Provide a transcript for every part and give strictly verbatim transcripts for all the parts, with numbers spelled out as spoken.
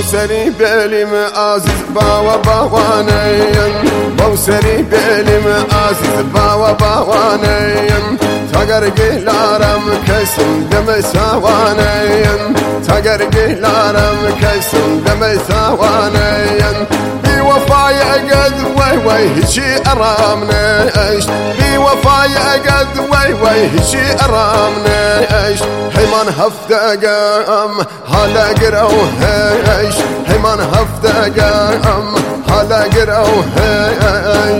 بوسري بلم عزيز باوا باوانين بوسري بلم عزيز باوا باوانين تقرقي لارم كسم دم سوانين تقرقي لارم كسم دم سوانين بوفاي قد وي وي هشي ارامنا ايش بوفاي قد وي وي هشي ارامنا ايش هيمان هفته قام هلا قروه ايش هيمان هفته قام هلا قروه ايش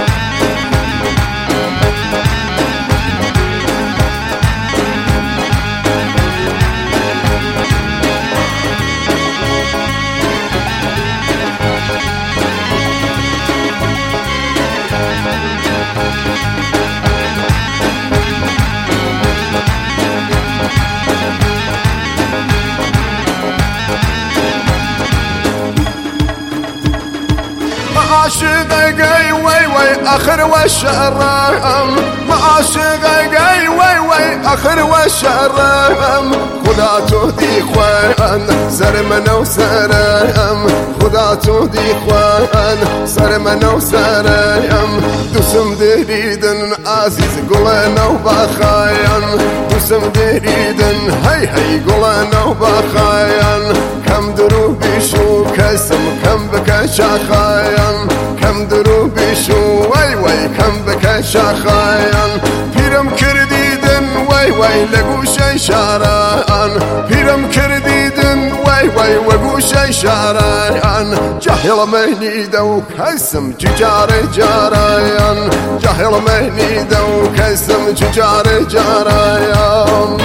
عاشقي وي وي اخر والشرم عاشقي وي وي اخر والشرم خدا تهدي خوان سر من وسرم خدا تهدي خوان سر من وسرم دوسم دريدن عزيز قلنا وبخاين دوسم دريدن هي هي قلنا وبخاين كم دروبي شو كسم كم بك شخاين كم دروبي شو وي وي كم بك شخاين پیرم کردیدن وی وی لگوش شاران پیرم کردیدن وی وی وگوش شاران جاهل منی دو کسم جار جاران جاهل منی دو کسم جار جاران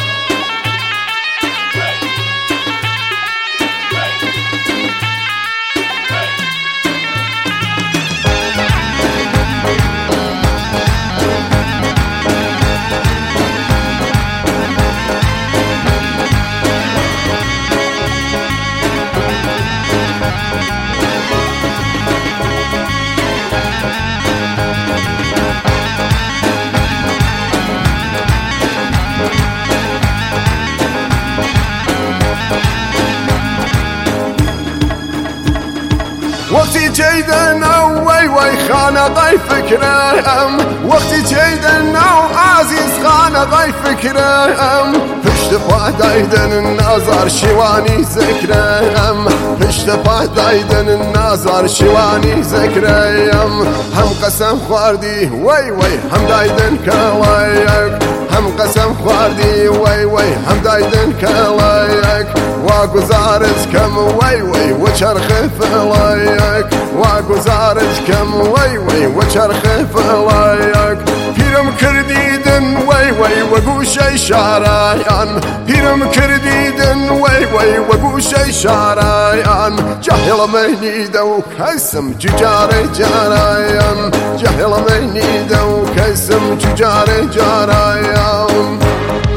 وقتی جیدن او وی وی خانقای فکرم وقتی جیدن او عزیز خانقای فکرم پشت پا دایدن نازار شیوانی ذکرم پشت پا دایدن نازار شیوانی ذکرم هم قسم خواردی وی وی هم دایدن کلایک هم قسم خواردی وی وی هم دایدن کلایک واگذارت کم وی وی و چرخ فلایک واگذارت کم وی وی و چرخ فلایک پیرم کردیدن وی وی و گوش شارایان پیرم کردیدن وی وی و گوش شارایان جاهل منی دو کسم جار جارایان جاهل منی دو کسم جار جارایان